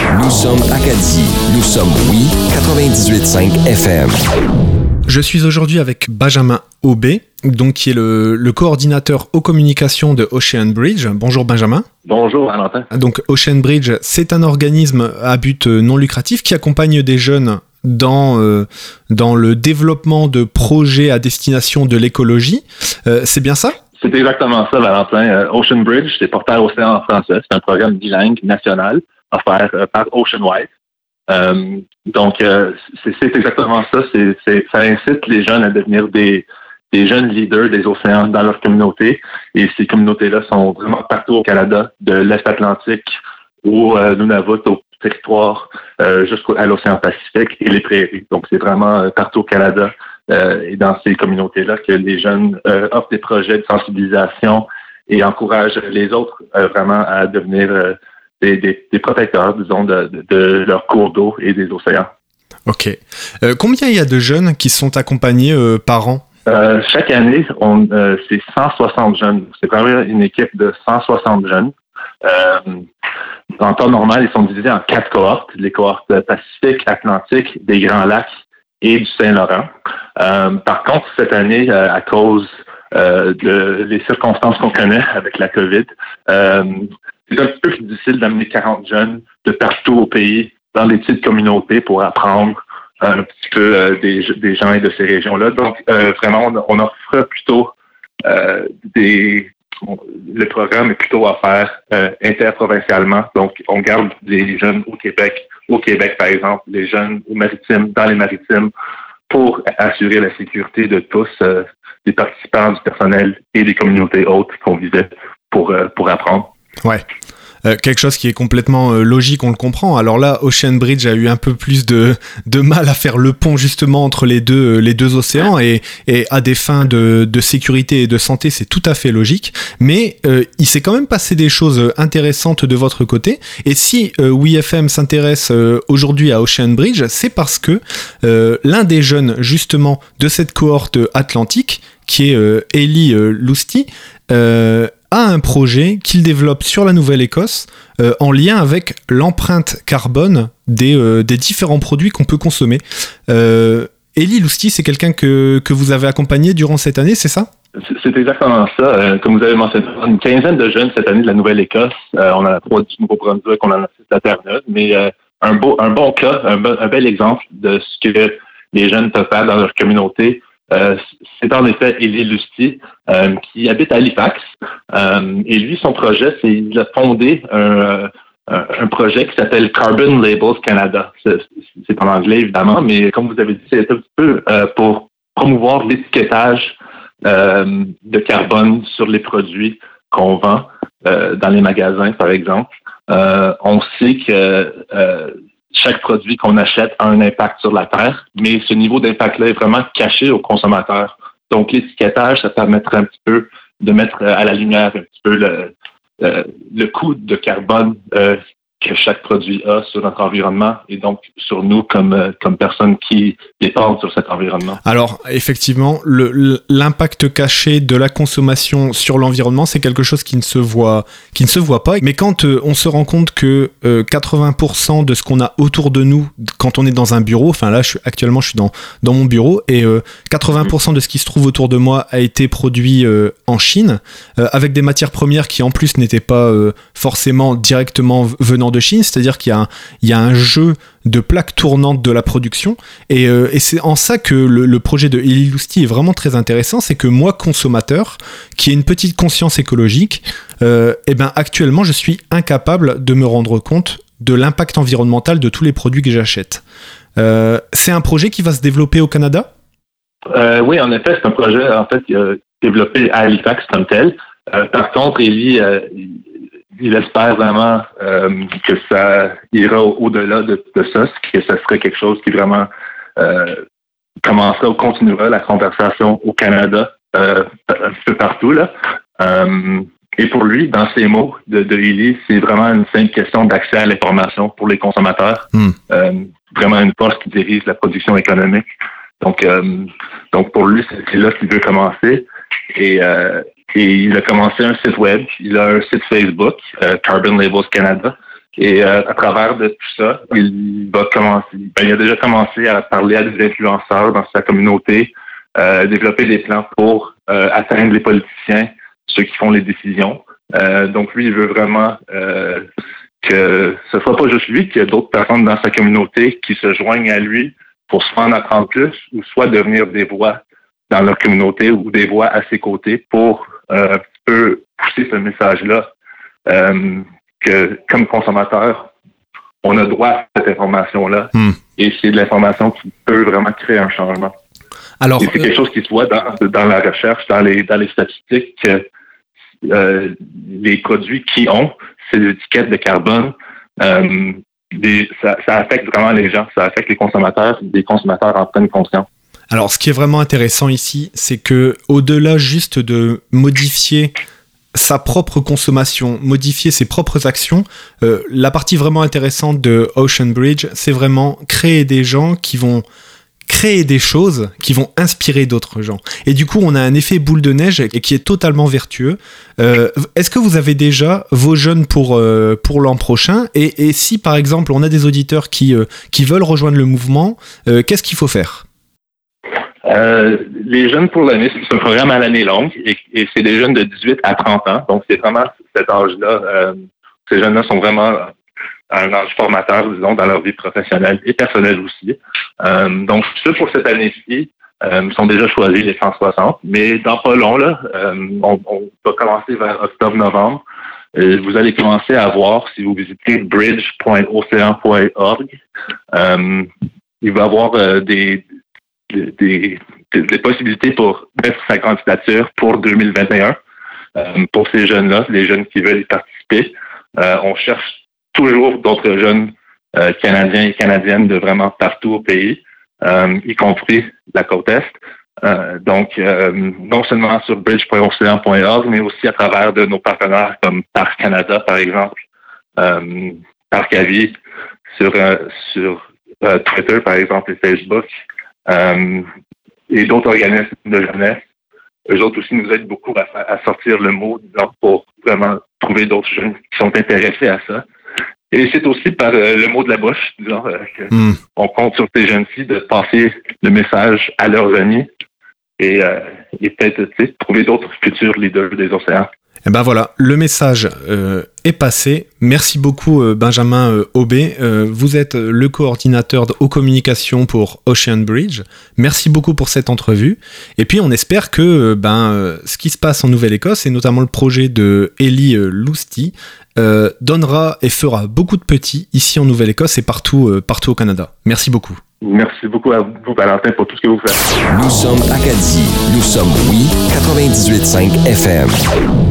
Nous sommes Acadie. Nous sommes Oui 98.5 FM. Je suis aujourd'hui avec Benjamin Aubé, donc qui est le coordinateur aux communications de Ocean Bridge. Bonjour Benjamin. Bonjour Valentin. Donc Ocean Bridge, c'est un organisme à but non lucratif qui accompagne des jeunes dans le développement de projets à destination de l'écologie. C'est bien ça? C'est exactement ça, Valentin. Ocean Bridge, c'est Portail Océan en français. C'est un programme bilingue national offert par Ocean Wise. Donc, c'est exactement ça. Ça incite les jeunes à devenir des jeunes leaders des océans dans leur communauté. Et ces communautés-là sont vraiment partout au Canada, de l'Est Atlantique au Nunavut, au territoire, jusqu'à l'océan Pacifique et les prairies. Donc, c'est vraiment partout au Canada et dans ces communautés-là que les jeunes offrent des projets de sensibilisation et encouragent les autres vraiment à devenir des protecteurs, disons, de leurs cours d'eau et des océans. OK. Combien il y a de jeunes qui sont accompagnés par an? Chaque année, c'est 160 jeunes. C'est vraiment une équipe de 160 jeunes. En temps normal, ils sont divisés en 4 cohortes. Les cohortes Pacifique, Atlantique, des Grands Lacs et du Saint-Laurent. Par contre, cette année, à cause des circonstances qu'on connaît avec la COVID, c'est un petit peu plus difficile d'amener 40 jeunes de partout au pays dans des petites communautés pour apprendre un petit peu des gens et de ces régions-là. Donc, vraiment, on offre plutôt le programme est plutôt offert interprovincialement. Donc, on garde des jeunes au Québec, par exemple, des jeunes aux maritimes, dans les maritimes, pour assurer la sécurité de tous, des participants, du personnel et des communautés hautes qu'on visait pour apprendre. Ouais. Quelque chose qui est complètement logique, on le comprend. Alors là, Ocean Bridge a eu un peu plus de mal à faire le pont justement entre les deux océans et à des fins de sécurité et de santé, c'est tout à fait logique. Mais il s'est quand même passé des choses intéressantes de votre côté. Et si WeFM s'intéresse aujourd'hui à Ocean Bridge, c'est parce que l'un des jeunes justement de cette cohorte atlantique, qui est Eli Lusty, a un projet qu'il développe sur la Nouvelle-Écosse en lien avec l'empreinte carbone des différents produits qu'on peut consommer. Eli Lusty, c'est quelqu'un que vous avez accompagné durant cette année, c'est ça? C'est exactement ça. Comme vous avez mentionné, une quinzaine de jeunes cette année de la Nouvelle-Écosse. On en a 3 du Nouveau-Brunswick, on en a 6 à Terre-Neuve, mais un bon cas, un bel exemple de ce que les jeunes peuvent faire dans leur communauté. C'est en effet Eli Lusty qui habite à Halifax et lui, son projet, c'est il a fondé un projet qui s'appelle Carbon Labels Canada. C'est en anglais évidemment, mais comme vous avez dit, c'est un petit peu pour promouvoir l'étiquetage de carbone sur les produits qu'on vend dans les magasins, par exemple. On sait que chaque produit qu'on achète a un impact sur la Terre, mais ce niveau d'impact-là est vraiment caché aux consommateurs. Donc, l'étiquetage, ça permettrait un petit peu de mettre à la lumière un petit peu le coût de carbone que chaque produit a sur notre environnement et donc sur nous comme personnes qui dépendent sur cet environnement. Alors, effectivement, l'impact caché de la consommation sur l'environnement, c'est quelque chose qui ne se voit pas. Mais quand on se rend compte que 80% de ce qu'on a autour de nous, quand on est dans un bureau, enfin là, actuellement, je suis dans mon bureau, et 80% de ce qui se trouve autour de moi a été produit en Chine, avec des matières premières qui, en plus, n'étaient pas forcément directement venant de Chine, c'est-à-dire qu'il y a un jeu de plaques tournantes de la production et c'est en ça que le projet de Eli Lusty est vraiment très intéressant, c'est que moi, consommateur, qui ai une petite conscience écologique, actuellement je suis incapable de me rendre compte de l'impact environnemental de tous les produits que j'achète. C'est un projet qui va se développer au Canada? Oui, en effet, c'est un projet développé à Halifax comme tel. Par contre, Eli il espère vraiment que ça ira au-delà de ça, que ça serait quelque chose qui vraiment commencera ou continuera la conversation au Canada, un peu partout, là. Et pour lui, dans ses mots de Eli, c'est vraiment une simple question d'accès à l'information pour les consommateurs. Vraiment une force qui dirige la production économique. Donc pour lui, c'est là qu'il veut commencer. Et il a commencé un site web, il a un site Facebook, Carbon Labels Canada, Et à travers de tout ça, il a déjà commencé à parler à des influenceurs dans sa communauté, développer des plans pour atteindre les politiciens, ceux qui font les décisions. Donc lui, il veut vraiment que ce soit pas juste lui, qu'il y a d'autres personnes dans sa communauté qui se joignent à lui pour soit en apprendre plus ou soit devenir des voix dans leur communauté ou des voix à ses côtés pour un petit peu pousser ce message-là que comme consommateur, on a droit à cette information-là et c'est de l'information qui peut vraiment créer un changement. Alors, et c'est quelque chose qui se voit dans la recherche, dans les statistiques, que les produits qui ont ces étiquettes de carbone, ça affecte vraiment les gens, ça affecte les consommateurs, des consommateurs en pleine conscience. Alors, ce qui est vraiment intéressant ici, c'est que au-delà juste de modifier sa propre consommation, modifier ses propres actions, la partie vraiment intéressante de Ocean Bridge, c'est vraiment créer des gens qui vont créer des choses qui vont inspirer d'autres gens. Et du coup, on a un effet boule de neige et qui est totalement vertueux. Est-ce que vous avez déjà vos jeunes pour l'an prochain ? Et si, par exemple, on a des auditeurs qui veulent rejoindre le mouvement, qu'est-ce qu'il faut faire ? Les jeunes pour l'année, c'est un programme à l'année longue et c'est des jeunes de 18 à 30 ans. Donc, c'est vraiment cet âge-là. Ces jeunes-là sont vraiment à un âge formateur, disons, dans leur vie professionnelle et personnelle aussi. Donc, ceux pour cette année-ci sont déjà choisis, les 160. Mais dans pas long, là, on va commencer vers octobre-novembre. Vous allez commencer à voir, si vous visitez bridge.ocean.org, il va y avoir des possibilités pour mettre sa candidature pour 2021 pour ces jeunes-là, les jeunes qui veulent y participer. On cherche toujours d'autres jeunes Canadiens et Canadiennes de vraiment partout au pays, y compris la côte Est. Donc, non seulement sur bridge.ocean.org, mais aussi à travers de nos partenaires comme Parc Canada, par exemple, Parc Avis, sur Twitter, par exemple, et Facebook, et d'autres organismes de jeunesse. Eux autres aussi nous aident beaucoup à sortir le mot, disons, pour vraiment trouver d'autres jeunes qui sont intéressés à ça. Et c'est aussi par le mot de la bouche, disons, qu'on compte sur ces jeunes-ci de passer le message à leurs amis et peut-être trouver d'autres futurs leaders des océans. Et ben voilà, le message est passé. Merci beaucoup Benjamin Aubé. Vous êtes le coordinateur aux communications pour Ocean Bridge. Merci beaucoup pour cette entrevue. Et puis on espère que ce qui se passe en Nouvelle-Écosse, et notamment le projet de Ellie Lousti, donnera et fera beaucoup de petits ici en Nouvelle-Écosse et partout au Canada. Merci beaucoup. Merci beaucoup à vous, Valentin, pour tout ce que vous faites. Nous sommes Acadie. Nous sommes Oui 98.5 FM.